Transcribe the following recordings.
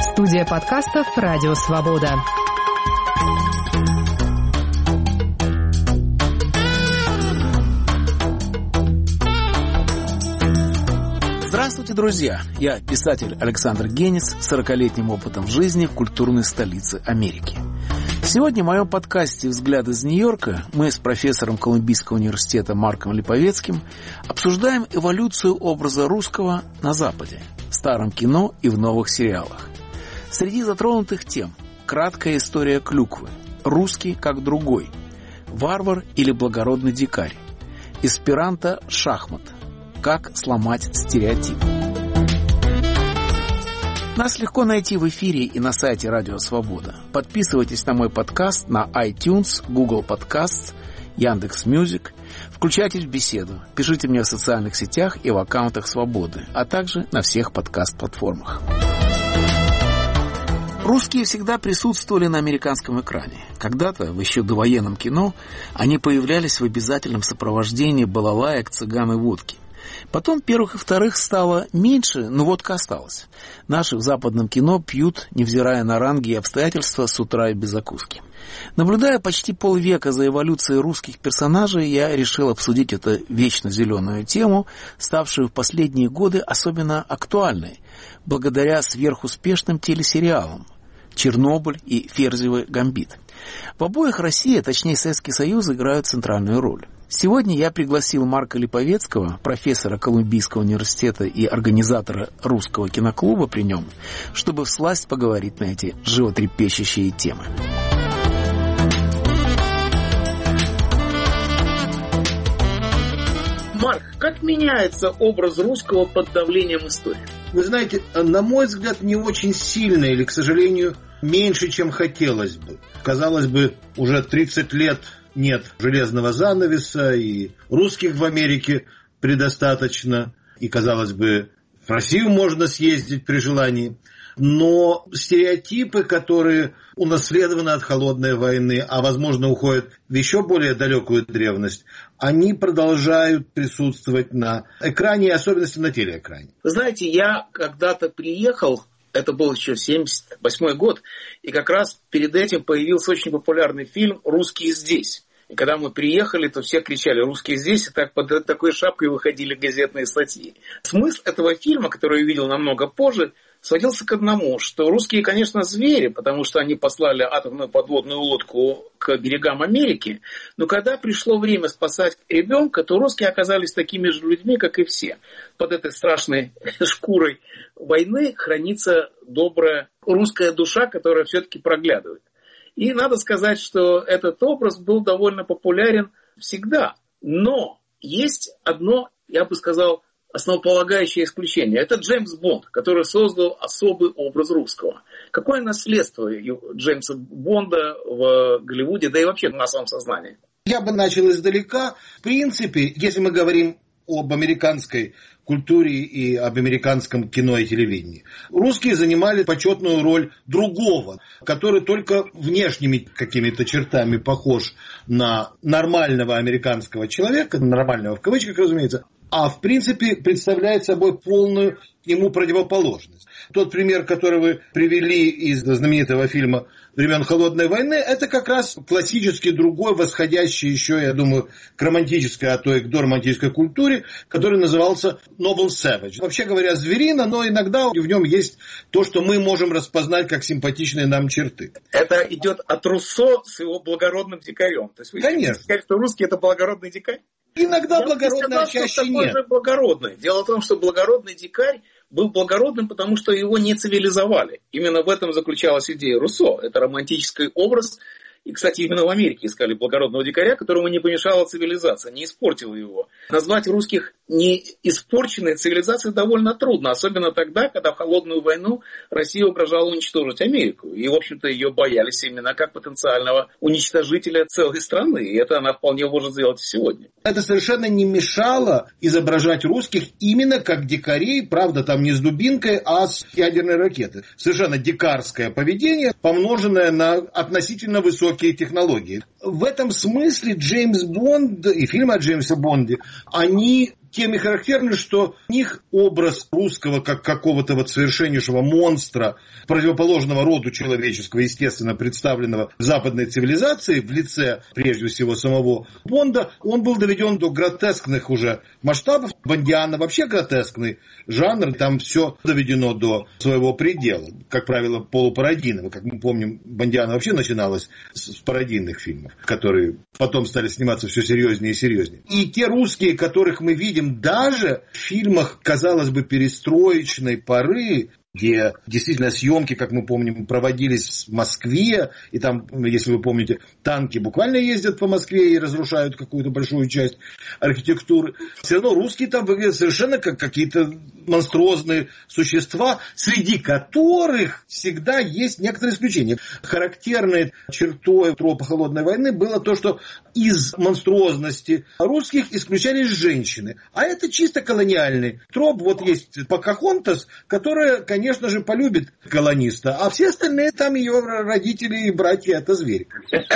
Студия подкастов «Радио Свобода». Здравствуйте, друзья! Я писатель Александр Генис с 40-летним опытом в жизни в культурной столице Америки. Сегодня в моем подкасте «Взгляд из Нью-Йорка» мы с профессором Колумбийского университета Марком Липовецким обсуждаем эволюцию образа русского на Западе, в старом кино и в новых сериалах. Среди затронутых тем краткая история клюквы, русский как другой, варвар или благородный дикарь, эсперанто шахмат, как сломать стереотип. Нас легко найти в эфире и на сайте Радио Свобода. Подписывайтесь на мой подкаст на iTunes, Google Podcasts, Яндекс.Мьюзик. Включайтесь в беседу. Пишите мне в социальных сетях и в аккаунтах Свободы, а также на всех подкаст-платформах. Русские всегда присутствовали на американском экране. Когда-то, в еще довоенном кино, они появлялись в обязательном сопровождении балалаек, цыган и водки. Потом первых и вторых стало меньше, но водка осталась. Наши в западном кино пьют, невзирая на ранги и обстоятельства, с утра и без закуски. Наблюдая почти полвека за эволюцией русских персонажей, я решил обсудить эту вечно зеленую тему, ставшую в последние годы особенно актуальной, благодаря сверхуспешным телесериалам «Чернобыль» и «Ферзевый гамбит». В обоих Россия, точнее Советский Союз, играют центральную роль. Сегодня я пригласил Марка Липовецкого, профессора Колумбийского университета и организатора русского киноклуба при нем, чтобы всласть поговорить на эти животрепещущие темы. Марк, как меняется образ русского под давлением истории? Вы знаете, на мой взгляд, не очень сильно или, к сожалению, меньше, чем хотелось бы. Казалось бы, уже 30 лет нет железного занавеса, и русских в Америке предостаточно, и, казалось бы, в Россию можно съездить при желании. Но стереотипы, которые унаследованы от холодной войны, а, возможно, уходят в еще более далекую древность, они продолжают присутствовать на экране, и особенно на телеэкране. Вы знаете, я когда-то приехал, это был еще 1978 год, и как раз перед этим появился очень популярный фильм «Русские здесь». И когда мы приехали, то все кричали «Русские здесь», и так под такой шапкой выходили газетные статьи. Смысл этого фильма, который я видел намного позже, сводился к одному, что русские, конечно, звери, потому что они послали атомную подводную лодку к берегам Америки, но когда пришло время спасать ребенка, то русские оказались такими же людьми, как и все. Под этой страшной шкурой войны хранится добрая русская душа, которая все-таки проглядывает. И надо сказать, что этот образ был довольно популярен всегда. Но есть одно, я бы сказал, основополагающее исключение. Это Джеймс Бонд, который создал особый образ русского. Какое наследство Джеймса Бонда в Голливуде, да и вообще в массовом сознании? Я бы начал издалека. В принципе, если мы говорим об американской культуре и об американском кино и телевидении, русские занимали почетную роль другого, который только внешними какими-то чертами похож на нормального американского человека, нормального в кавычках, разумеется, а в принципе представляет собой полную ему противоположность. Тот пример, который вы привели из знаменитого фильма времен Холодной войны, это как раз классический другой, восходящий еще, я думаю, к романтической, а то и к доромантической культуре, который назывался Noble Savage. Вообще говоря, зверина, но иногда в нем есть то, что мы можем распознать как симпатичные нам черты. Это идет от Руссо с его благородным дикарем. То есть вы хотите сказать, что русский это благородный дикарь? Иногда благородный, а чаще нет. Благородный. Дело в том, что благородный дикарь был благородным, потому что его не цивилизовали. Именно в этом заключалась идея Руссо. Это романтический образ. И, кстати, именно в Америке искали благородного дикаря, которому не помешала цивилизация, не испортила его. Назвать русских не испорченной цивилизацией довольно трудно, особенно тогда, когда в холодную войну Россия угрожала уничтожить Америку. И, в общем-то, ее боялись именно как потенциального уничтожителя целой страны. И это она вполне может сделать и сегодня. Это совершенно не мешало изображать русских именно как дикарей, правда, там не с дубинкой, а с ядерной ракеты. Совершенно дикарское поведение, помноженное на относительно высокие технологии. В этом смысле Джеймс Бонд и фильмы о Джеймсе Бонде, они тем и характерны, что у них образ русского как какого-то вот совершеннейшего монстра, противоположного роду человеческого, естественно, представленного в западной цивилизации в лице, прежде всего, самого Бонда, он был доведен до гротескных уже масштабов. Бондиана вообще гротескный жанр, там все доведено до своего предела, как правило, полупародийного. Как мы помним, Бондиана вообще начиналась с пародийных фильмов, которые потом стали сниматься все серьезнее и серьезнее. И те русские, которых мы видим даже в фильмах, казалось бы, перестроечной поры, где действительно съемки, как мы помним, проводились в Москве, и там, если вы помните, танки буквально ездят по Москве и разрушают какую-то большую часть архитектуры. Все равно русские там выглядят совершенно как какие-то монструозные существа, среди которых всегда есть некоторые исключения. Характерной чертой тропа холодной войны было то, что из монструозности русских исключались женщины. А это чисто колониальный троп. Вот есть Покахонтас, которая, конечно же, полюбит колониста, а все остальные там ее родители и братья — это звери.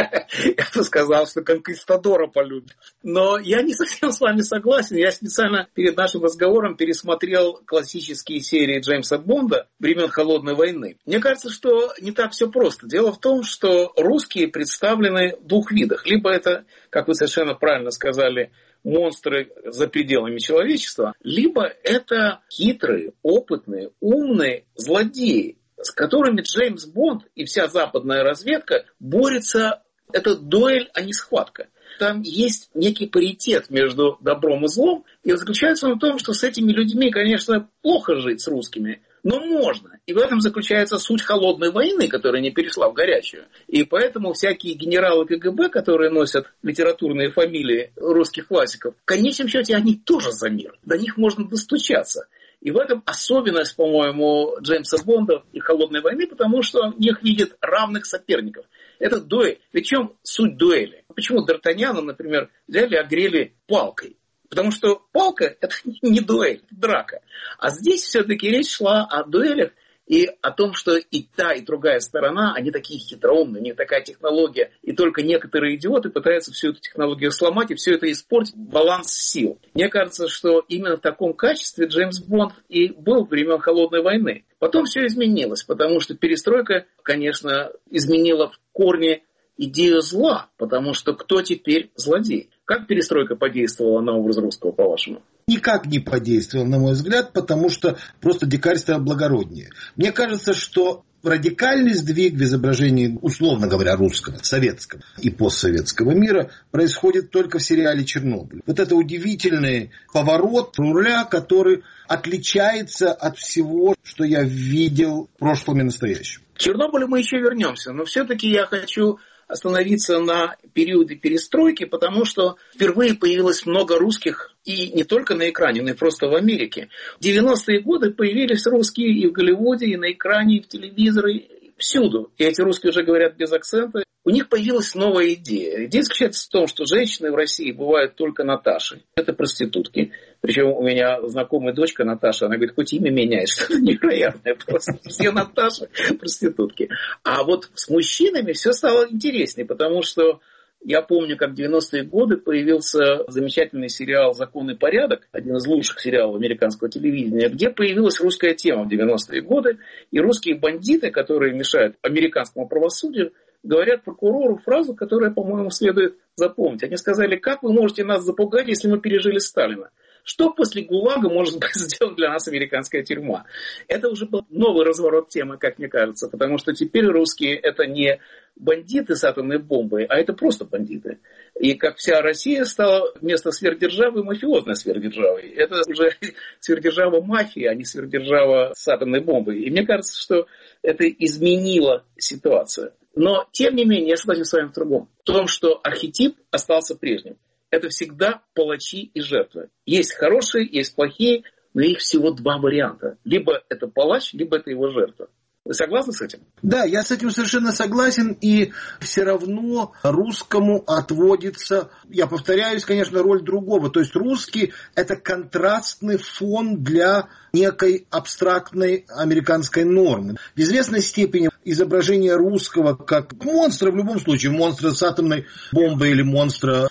Я бы сказал, что конкистадора полюбит. Но я не совсем с вами согласен. Я специально перед нашим разговором пересмотрел классические серии Джеймса Бонда времен Холодной войны. Мне кажется, что не так все просто. Дело в том, что русские представлены в двух видах. Либо это, как вы совершенно правильно сказали, монстры за пределами человечества, либо это хитрые, опытные, умные злодеи, с которыми Джеймс Бонд и вся западная разведка борются. Это дуэль, а не схватка. Там есть некий паритет между добром и злом, и заключается он в том, что с этими людьми, конечно, плохо жить, с русскими, но можно. И в этом заключается суть холодной войны, которая не перешла в горячую. И поэтому всякие генералы КГБ, которые носят литературные фамилии русских классиков, в конечном счете они тоже за мир. До них можно достучаться. И в этом особенность, по-моему, Джеймса Бонда и холодной войны, потому что в них видят равных соперников. Это дуэль. Причем суть дуэли. Почему Д'Артаньяна, например, взяли и огрели палкой? Потому что палка – это не дуэль, это драка. А здесь все-таки речь шла о дуэлях и о том, что и та, и другая сторона, они такие хитроумные, у них такая технология. И только некоторые идиоты пытаются всю эту технологию сломать и все это испортить, баланс сил. Мне кажется, что именно в таком качестве Джеймс Бонд и был времен Холодной войны. Потом все изменилось, потому что перестройка, конечно, изменила в корне идею зла, потому что кто теперь злодей? Как перестройка подействовала на образ русского, по-вашему? Никак не подействовал, на мой взгляд, потому что просто дикарь стал благороднее. Мне кажется, что радикальный сдвиг в изображении, условно говоря, русского, советского и постсоветского мира происходит только в сериале «Чернобыль». Вот это удивительный поворот руля, который отличается от всего, что я видел в прошлом и настоящем. К Чернобылю мы еще вернемся, но все-таки я хочу остановиться на периоде перестройки, потому что впервые появилось много русских, и не только на экране, но и просто в Америке. В 90-е годы появились русские и в Голливуде, и на экране, и в телевизоре, всюду. И эти русские уже говорят без акцента. У них появилась новая идея. Идея заключается в том, что женщины в России бывают только Наташи. Это проститутки. Причем у меня знакомая дочка Наташа, она говорит, хоть имя меняет, что-то невероятное просто. Все Наташи проститутки. А вот с мужчинами все стало интереснее, потому что я помню, как в 90-е годы появился замечательный сериал «Закон и порядок», один из лучших сериалов американского телевидения, где появилась русская тема в 90-е годы, и русские бандиты, которые мешают американскому правосудию, говорят прокурору фразу, которую, по-моему, следует запомнить. Они сказали, как вы можете нас запугать, если мы пережили Сталина? Что после ГУЛАГа может сделать для нас американская тюрьма? Это уже был новый разворот темы, как мне кажется, потому что теперь русские это не бандиты с атомной бомбой, а это просто бандиты. И как вся Россия стала вместо сверхдержавы мафиозной сверхдержавой. Это уже сверхдержава мафии, а не сверхдержава с атомной бомбой. И мне кажется, что это изменило ситуацию. Но, тем не менее, я согласен с вами в другом. В том, что архетип остался прежним. Это всегда палачи и жертвы. Есть хорошие, есть плохие, но их всего два варианта. Либо это палач, либо это его жертва. Вы согласны с этим? Да, я с этим совершенно согласен, и все равно русскому отводится, я повторяюсь, конечно, роль другого. То есть русский – это контрастный фон для некой абстрактной американской нормы. В известной степени изображение русского как монстра, в любом случае, монстра с атомной бомбой или монстра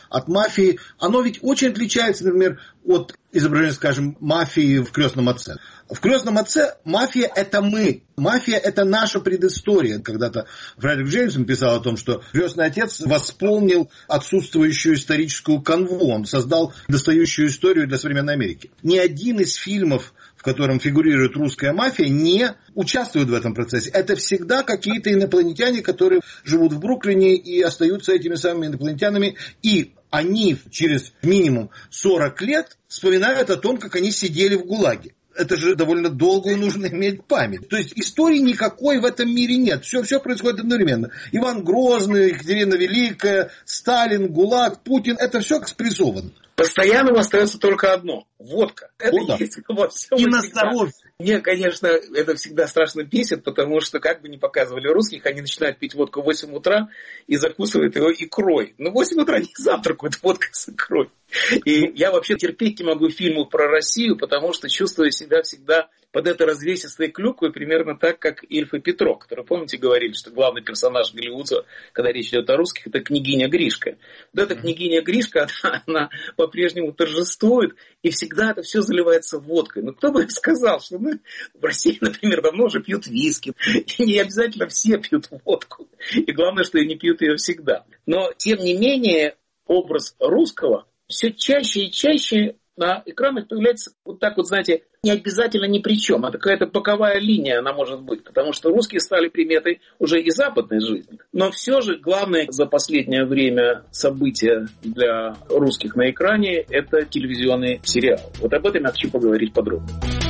от мафии, оно ведь очень отличается, например, от изображения, скажем, мафии в «Крестном отце». В «Крестном отце» мафия – это мы. Мафия – это наша предыстория. Когда-то Фредерик Джеймсон писал о том, что «Крестный отец» восполнил отсутствующую историческую канву. Он создал достающую историю для современной Америки. Ни один из фильмов, в котором фигурирует русская мафия, не участвует в этом процессе. Это всегда какие-то инопланетяне, которые живут в Бруклине и остаются этими самыми инопланетянами. И они через минимум 40 лет вспоминают о том, как они сидели в ГУЛАГе. Это же довольно долго нужно иметь память. То есть истории никакой в этом мире нет. Все происходит одновременно. Иван Грозный, Екатерина Великая, Сталин, ГУЛАГ, Путин. Это все спрессовано. Постоянным остается только одно – водка. Это есть во всем. И на здоровье. Мне, конечно, это всегда страшно бесит, потому что, как бы ни показывали русских, они начинают пить водку в 8 утра и закусывают его икрой. Но в 8 утра не завтракают водкой с икрой. И я вообще терпеть не могу фильмов про Россию, потому что чувствую себя всегда под этой развесистой клюквой, примерно так, как Ильф и Петро, которые, помните, говорили, что главный персонаж Голливуда, когда речь идет о русских, это княгиня Гришка. Вот эта княгиня Гришка, она по-прежнему торжествует, и всегда это все заливается водкой. Но кто бы сказал, что мы в России, например, давно уже пьют виски, и не обязательно все пьют водку. И главное, что и не пьют ее всегда. Но, тем не менее, образ русского все чаще и чаще на экранах появляется вот так вот, знаете, не обязательно ни при чем, а какая-то боковая линия она может быть, потому что русские стали приметой уже и западной жизни. Но все же главное за последнее время событие для русских на экране – это телевизионный сериал. Вот об этом я хочу поговорить подробно.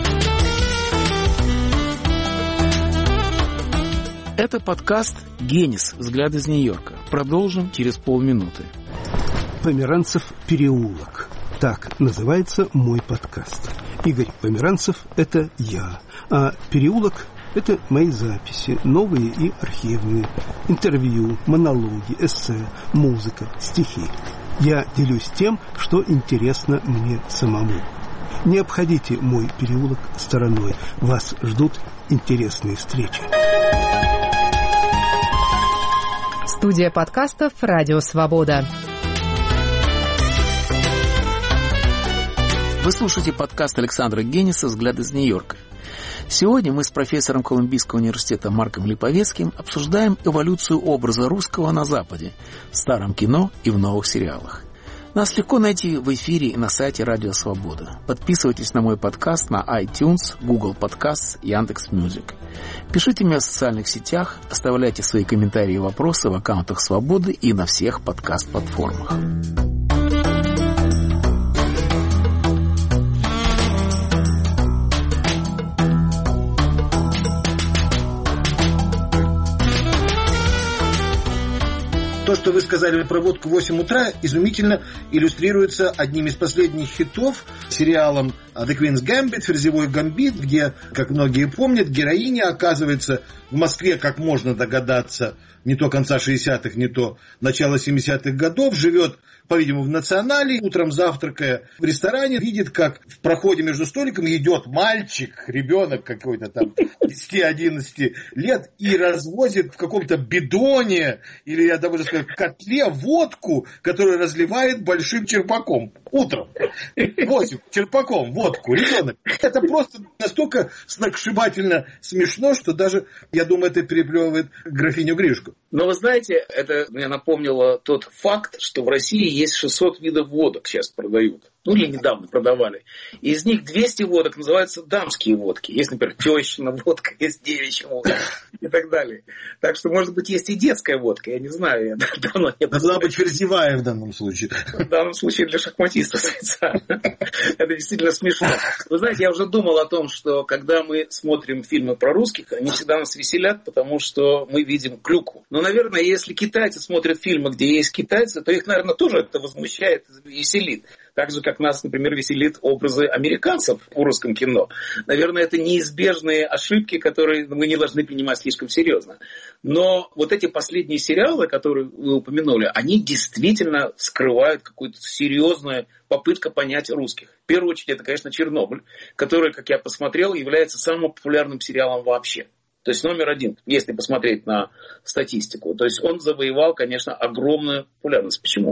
Это подкаст «Генис. Взгляд из Нью-Йорка». Продолжим через полминуты. Померанцев переулок. Так называется мой подкаст. Игорь Померанцев – это я, а переулок – это мои записи, новые и архивные, интервью, монологи, эссе, музыка, стихи. Я делюсь тем, что интересно мне самому. Не обходите мой переулок стороной. Вас ждут интересные встречи. Студия подкастов «Радио Свобода». Вы слушаете подкаст Александра Гениса «Взгляд из Нью-Йорка». Сегодня мы с профессором Колумбийского университета Марком Липовецким обсуждаем эволюцию образа русского на Западе, в старом кино и в новых сериалах. Нас легко найти в эфире и на сайте «Радио Свобода». Подписывайтесь на мой подкаст на iTunes, Google Podcasts, Яндекс.Мьюзик. Пишите мне в социальных сетях, оставляйте свои комментарии и вопросы в аккаунтах «Свободы» и на всех подкаст-платформах. То, что вы сказали про водку в 8 утра, изумительно иллюстрируется одним из последних хитов, сериалом «The Queen's Gambit», «Ферзевой гамбит», где, как многие помнят, героиня оказывается в Москве, как можно догадаться, не то конца 60-х, не то начала 70-х годов, живет, по-видимому, в Национале, утром завтракая в ресторане, видит, как в проходе между столиками идет мальчик, ребенок какой-то там 10-11 лет, и развозит в каком-то бидоне, или я даже скажу, в котле водку, которую разливает большим черпаком. Утром. 8 черпаком водку, ребенок. Это просто настолько сногсшибательно смешно, что даже, я думаю, это переплевывает графиню Гришку. Но вы знаете, это мне напомнило тот факт, что в России есть 600 видов водок сейчас продают. Ну, или недавно продавали. Из них 200 водок называются дамские водки. Есть, например, тещина водка, есть девичья водка и так далее. Так что, может быть, есть и детская водка. Я не знаю, я давно не... Должна быть ферзевая в данном случае. В данном случае для шахматистов специально. Это действительно смешно. Вы знаете, я уже думал о том, что когда мы смотрим фильмы про русских, они всегда нас веселят, потому что мы видим клюкву. Но, наверное, если китайцы смотрят фильмы, где есть китайцы, то их, наверное, тоже это возмущает и веселит. Так же, как нас, например, веселит образы американцев в русском кино. Наверное, это неизбежные ошибки, которые мы не должны принимать слишком серьезно. Но вот эти последние сериалы, которые вы упомянули, они действительно скрывают какую-то серьезную попытку понять русских. В первую очередь, это, конечно, «Чернобыль», который, как я посмотрел, является самым популярным сериалом вообще. То есть номер один, если посмотреть на статистику. То есть он завоевал, конечно, огромную популярность. Почему?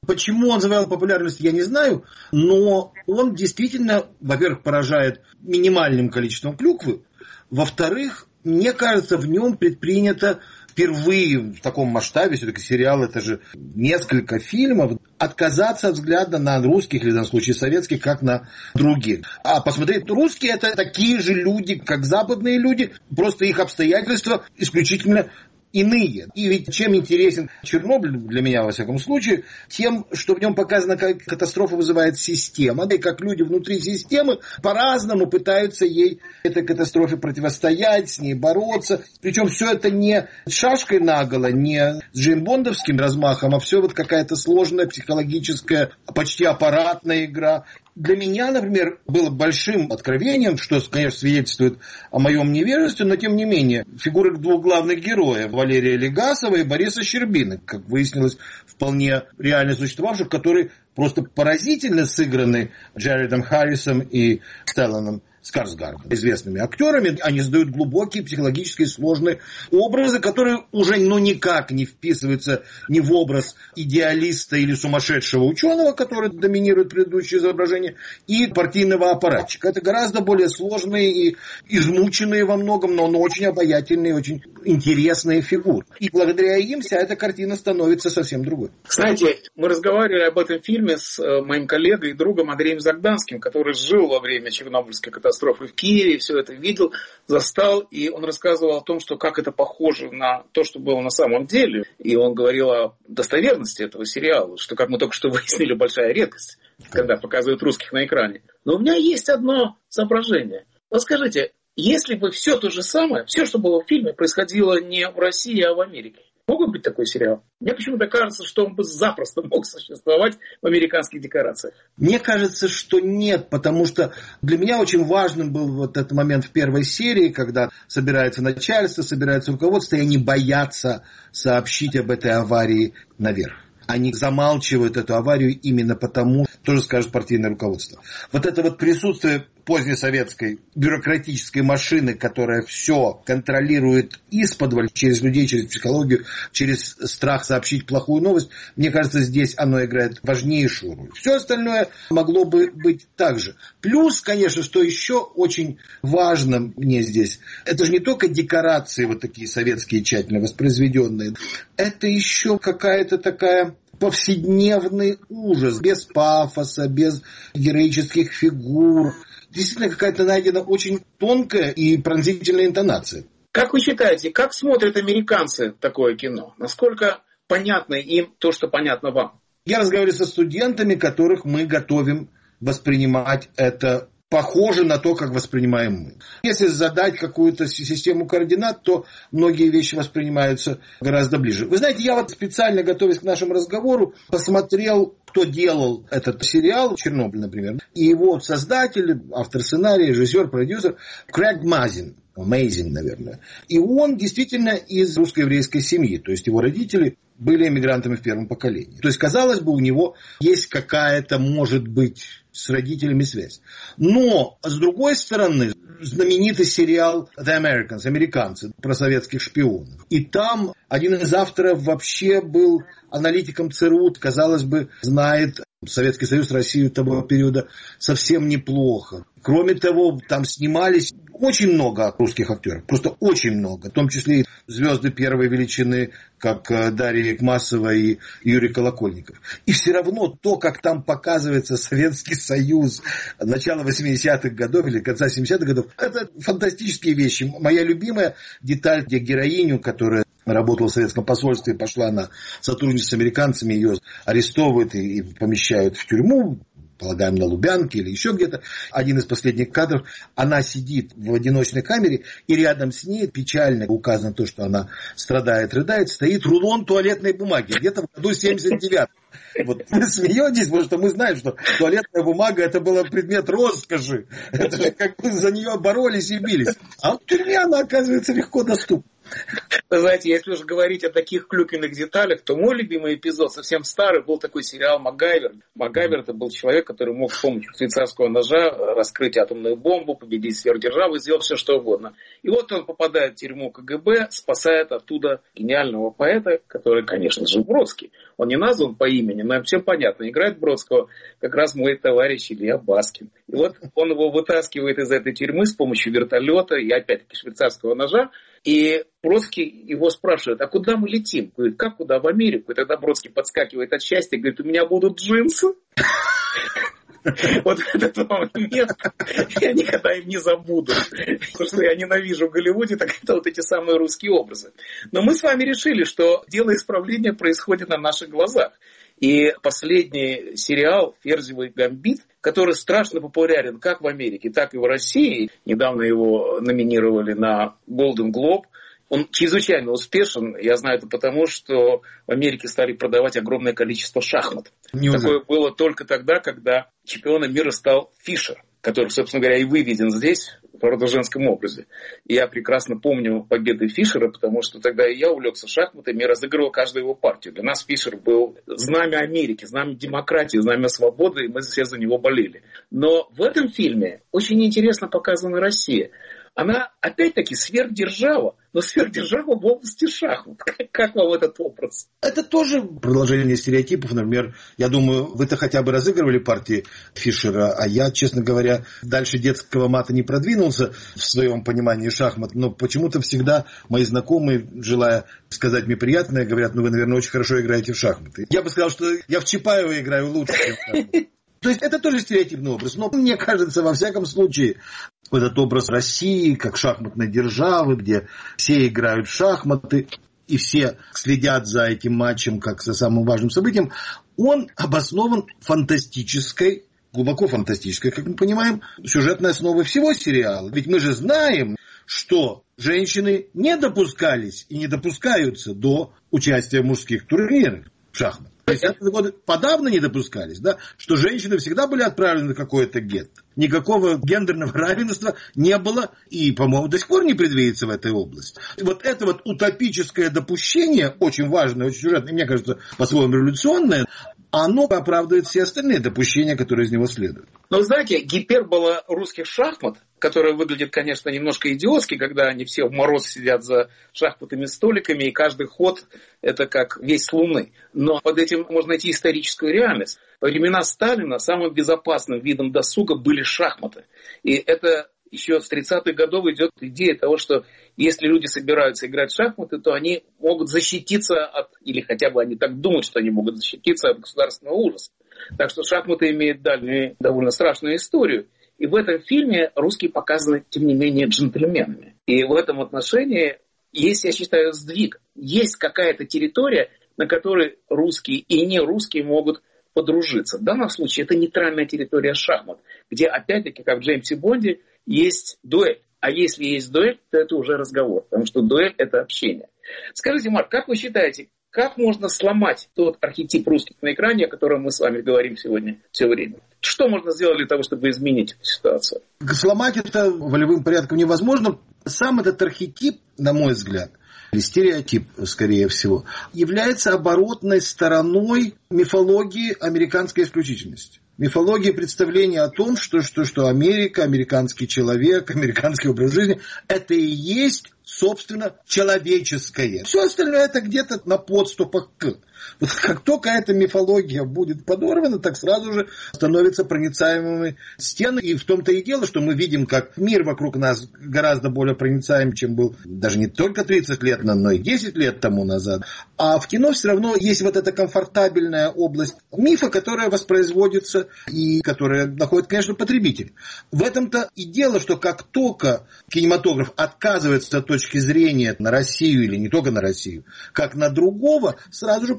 Почему он завоевал популярность, я не знаю, но он действительно, во-первых, поражает минимальным количеством клюквы, во-вторых, мне кажется, в нем предпринято впервые в таком масштабе, все-таки сериал, это же несколько фильмов, отказаться от взгляда на русских, или в данном случае советских, как на других. А посмотреть, русские это такие же люди, как западные люди, просто их обстоятельства исключительно иные. И ведь чем интересен Чернобыль, для меня, во всяком случае, тем, что в нем показано, как катастрофа вызывает система, и как люди внутри системы по-разному пытаются ей, этой катастрофе, противостоять, с ней бороться. Причем все это не шашкой наголо, не с джеймс-бондовским размахом, а все вот какая-то сложная психологическая, почти аппаратная игра. Для меня, например, было большим откровением, что, конечно, свидетельствует о моем невежестве, но, тем не менее, фигуры двух главных героев, Валерия Легасова и Бориса Щербины, как выяснилось, вполне реально существовавших, которые просто поразительно сыграны Джаредом Харрисом и Стелланом Скарсгардом, известными актерами. Они создают глубокие, психологически сложные образы, которые уже никак не вписываются ни в образ идеалиста или сумасшедшего ученого, который доминирует предыдущее изображение, и партийного аппаратчика. Это гораздо более сложные и измученные во многом, но очень обаятельные, очень интересные фигуры. И благодаря им вся эта картина становится совсем другой. Знаете, мы разговаривали об этом фильме с моим коллегой и другом Андреем Загданским, который жил во время Чернобыльской катастрофы в Киеве, все это видел, застал, и он рассказывал о том, что как это похоже на то, что было на самом деле. И он говорил о достоверности этого сериала, что, как мы только что выяснили, большая редкость, когда показывают русских на экране. Но у меня есть одно соображение. Вот скажите, если бы все то же самое, все, что было в фильме, происходило не в России, а в Америке, мог бы быть такой сериал? Мне почему-то кажется, что он бы запросто мог существовать в американских декорациях. Мне кажется, что нет, потому что для меня очень важным был вот этот момент в первой серии, когда собирается начальство, собирается руководство, и они боятся сообщить об этой аварии наверх. Они замалчивают эту аварию именно потому, что же скажет партийное руководство. Вот это вот присутствие позднесоветской бюрократической машины, которая все контролирует исподволь, через людей, через психологию, через страх сообщить плохую новость, мне кажется, здесь оно играет важнейшую роль. Все остальное могло бы быть так же. Плюс, конечно, что еще очень важно мне здесь, это же не только декорации вот такие советские, тщательно воспроизведенные, это еще какая-то такая повседневный ужас, без пафоса, без героических фигур. Действительно, какая-то найдена очень тонкая и пронзительная интонация. Как вы считаете, как смотрят американцы такое кино? Насколько понятно им то, что понятно вам? Я разговариваю со студентами, которых мы готовим воспринимать это похоже на то, как воспринимаем мы. Если задать какую-то систему координат, то многие вещи воспринимаются гораздо ближе. Вы знаете, я вот специально, готовясь к нашему разговору, посмотрел, кто делал этот сериал, Чернобыль, например, и его создатель, автор сценария, режиссер, продюсер Крейг Мазин. Amazing, наверное. И он действительно из русско-еврейской семьи. То есть его родители были эмигрантами в первом поколении. То есть, казалось бы, у него есть какая-то, может быть, с родителями связь. Но, с другой стороны, знаменитый сериал The Americans, американцы, про советских шпионов. И там один из авторов вообще был аналитиком ЦРУ, казалось бы, знает Советский Союз, Россию того периода совсем неплохо. Кроме того, там снимались очень много русских актеров, просто очень много, в том числе и звезды первой величины, как Дарья Екмасова и Юрий Колокольников. И все равно то, как там показывается Советский Союз начала 80-х годов или конца 70-х годов, это фантастические вещи. Моя любимая деталь, где героиню, которая работала в советском посольстве, пошла на сотрудничество с американцами, ее арестовывают и помещают в тюрьму, полагаем, на Лубянке или еще где-то. Один из последних кадров, она сидит в одиночной камере, и рядом с ней, печально указано то, что она страдает, рыдает, стоит рулон туалетной бумаги, где-то в году 79. Вот вы смеетесь, потому что мы знаем, что туалетная бумага это был предмет роскоши. Это же как бы за нее боролись и бились. А в тюрьме она, оказывается, легко доступна. Вы знаете, если уж говорить о таких клюквенных деталях, то мой любимый эпизод, совсем старый, был такой сериал «МакГайвер». МакГайвер — это был человек, который мог с помощью швейцарского ножа раскрыть атомную бомбу, победить сверхдержаву, сделать все, что угодно. И вот он попадает в тюрьму КГБ, спасает оттуда гениального поэта, который, конечно же, Бродский. Он не назван по имени, но всем понятно. Играет Бродского как раз мой товарищ Илья Баскин. И вот он его вытаскивает из этой тюрьмы с помощью вертолета и опять-таки швейцарского ножа. И Бродский его спрашивает: а куда мы летим? Говорит: как куда? В Америку. И тогда Бродский подскакивает от счастья и говорит: у меня будут джинсы. Вот этот момент я никогда им не забуду. Потому что я ненавижу в Голливуде, так это вот эти самые русские образы. Но мы с вами решили, что дело исправления происходит на наших глазах. И последний сериал «Ферзевый гамбит», который страшно популярен как в Америке, так и в России. Недавно его номинировали на Golden Globe. Он чрезвычайно успешен. Я знаю это потому, что в Америке стали продавать огромное количество шахмат. Такое было только тогда, когда чемпионом мира стал Фишер, который, собственно говоря, и выведен здесь, правда, в женском образе. И я прекрасно помню победы Фишера, потому что тогда и я увлекся шахматами и разыгрывал каждую его партию. Для нас Фишер был знамя Америки, знамя демократии, знамя свободы, и мы все за него болели. Но в этом фильме очень интересно показана Россия. Она, опять-таки, сверхдержава, но сверхдержава в области шахмат. Как вам этот образ? Это тоже продолжение стереотипов. Например, я думаю, вы-то хотя бы разыгрывали партии Фишера, а я, честно говоря, дальше детского мата не продвинулся в своем понимании шахмат, но почему-то всегда мои знакомые, желая сказать мне приятное, говорят: ну вы, наверное, очень хорошо играете в шахматы. Я бы сказал, что я в Чапаева играю лучше, чем в шахматы. То есть это тоже стереотипный образ. Но мне кажется, во всяком случае, этот образ России как шахматной державы, где все играют в шахматы и все следят за этим матчем как за самым важным событием, он обоснован фантастической, глубоко фантастической, как мы понимаем, сюжетной основой всего сериала. Ведь мы же знаем, что женщины не допускались и не допускаются до участия в мужских турнирах в шахматах. В 50-е годы подавно не допускались, да, что женщины всегда были отправлены на какое-то гетто. Никакого гендерного равенства не было и, по-моему, до сих пор не предвидится в этой области. Вот это вот утопическое допущение, очень важное, очень сюжетное, мне кажется, по-своему революционное, оно оправдывает все остальные допущения, которые из него следуют. Но, знаете, гипербола русских шахмат, которая выглядит, конечно, немножко идиотски, когда они все в мороз сидят за шахматными столиками, и каждый ход – это как весь с Луны. Но под этим можно найти историческую реальность. Во времена Сталина самым безопасным видом досуга были шахматы. И это еще с 30-х годов идет идея того, что если люди собираются играть в шахматы, то они могут защититься от, или хотя бы они так думают, что они могут защититься от государственного ужаса. Так что шахматы имеют дальнюю, довольно страшную историю. И в этом фильме русские показаны, тем не менее, джентльменами. И в этом отношении есть, я считаю, сдвиг. Есть какая-то территория, на которой русские и не русские могут подружиться. В данном случае это нейтральная территория шахмат, где, опять-таки, как в Джеймсе Бонде, есть дуэль. А если есть дуэль, то это уже разговор, потому что дуэль – это общение. Скажите, Марк, как вы считаете, как можно сломать тот архетип русских на экране, о котором мы с вами говорим сегодня все время? Что можно сделать для того, чтобы изменить эту ситуацию? Сломать это волевым порядком невозможно. Сам этот архетип, на мой взгляд, или стереотип, скорее всего, является оборотной стороной мифологии американской исключительности. Мифология представления о том, что Америка, американский человек, американский образ жизни – это и есть, собственно, человеческое. Все остальное – это где-то на подступах к. Вот как только эта мифология будет подорвана, так сразу же становятся проницаемыми стены. И в том-то и дело, что мы видим, как мир вокруг нас гораздо более проницаем, чем был даже не только 30 лет, но и 10 лет тому назад. А в кино все равно есть вот эта комфортабельная область мифа, которая воспроизводится и которая находит, конечно, потребитель. В этом-то и дело, что как только кинематограф отказывается от точки зрения на Россию, или не только на Россию, как на другого, сразу же происходит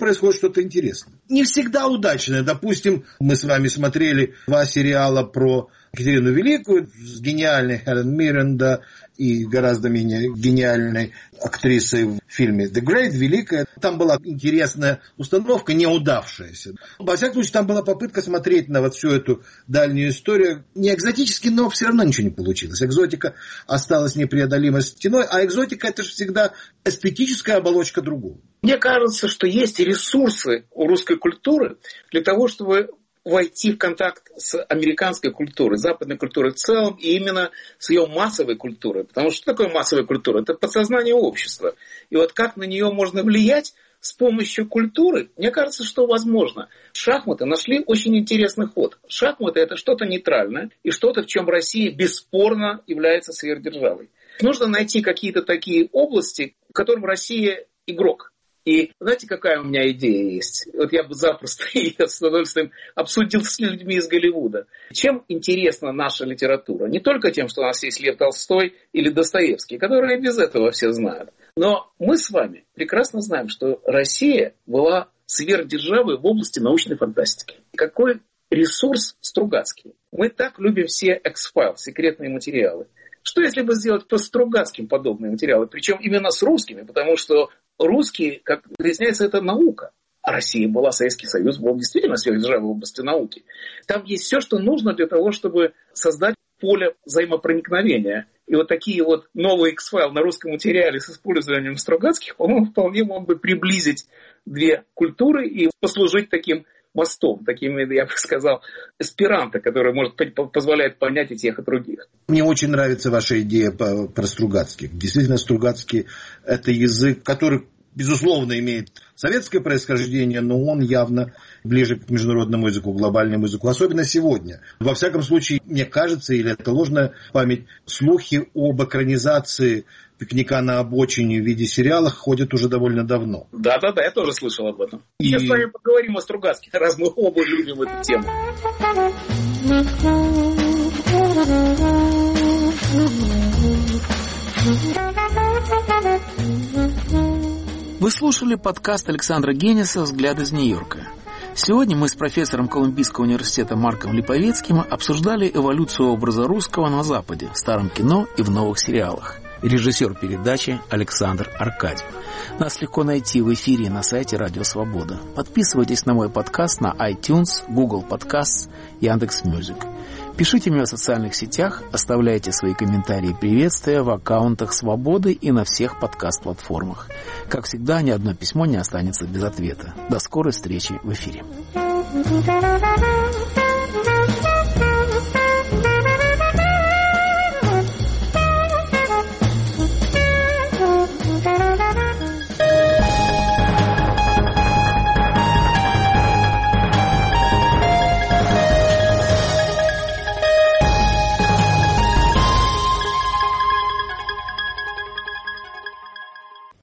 происходит что-то интересное. Не всегда удачное. Допустим, мы с вами смотрели 2 сериала про Екатерину Великую с гениальной Хелен Миррен, да, и гораздо менее гениальной актрисой в фильме «The Great», «Великая». Там была интересная установка, неудавшаяся. Во всяком случае, там была попытка смотреть на вот всю эту дальнюю историю. Не экзотически, но все равно ничего не получилось. Экзотика осталась непреодолимой стеной, а экзотика – это же всегда эстетическая оболочка другого. Мне кажется, что есть ресурсы у русской культуры для того, чтобы войти в контакт с американской культурой, западной культурой в целом, и именно с ее массовой культурой. Потому что такое массовая культура? Это подсознание общества. И вот как на нее можно влиять с помощью культуры, мне кажется, что возможно. Шахматы нашли очень интересный ход. Шахматы – это что-то нейтральное, и что-то, в чем Россия бесспорно является сверхдержавой. Нужно найти какие-то такие области, в которых Россия игрок. И знаете, какая у меня идея есть? Вот я бы запросто и с удовольствием обсудил с людьми из Голливуда. Чем интересна наша литература? Не только тем, что у нас есть Лев Толстой или Достоевский, которые без этого все знают. Но мы с вами прекрасно знаем, что Россия была сверхдержавой в области научной фантастики. Какой ресурс Стругацкий? Мы так любим все X-файл, секретные материалы. Что если бы сделать по Стругацким подобные материалы? Причем именно с русскими, потому что русские, как выясняется, это наука. А Россия была, Советский Союз был действительно сверхдержавой в области науки. Там есть все, что нужно для того, чтобы создать поле взаимопроникновения. И вот такие вот новые X-файлы на русском материале с использованием Стругацких, он вполне мог бы приблизить 2 культуры и послужить таким мостом, таким, я бы сказал, эсперанто, который позволяет понять и тех, и других. Мне очень нравится ваша идея про Стругацких. Действительно, Стругацкий – это язык, который, безусловно, имеет советское происхождение, но он явно ближе к международному языку, глобальному языку, особенно сегодня. Во всяком случае, мне кажется, или это ложная память, слухи об экранизации «Пикника на обочине» в виде сериала ходят уже довольно давно. Да, я тоже слышал об этом. Сейчас с вами поговорим о Стругацких, раз мы оба любим эту тему. Вы слушали подкаст Александра Генеса «Взгляд из Нью-Йорка». Сегодня мы с профессором Колумбийского университета Марком Липовецким обсуждали эволюцию образа русского на Западе, в старом кино и в новых сериалах. Режиссер передачи Александр Аркадьев. Нас легко найти в эфире на сайте Радио Свобода. Подписывайтесь на мой подкаст на iTunes, Google Podcasts, Яндекс.Мьюзик. Пишите мне в социальных сетях, оставляйте свои комментарии и приветствия в аккаунтах Свободы и на всех подкаст-платформах. Как всегда, ни одно письмо не останется без ответа. До скорой встречи в эфире.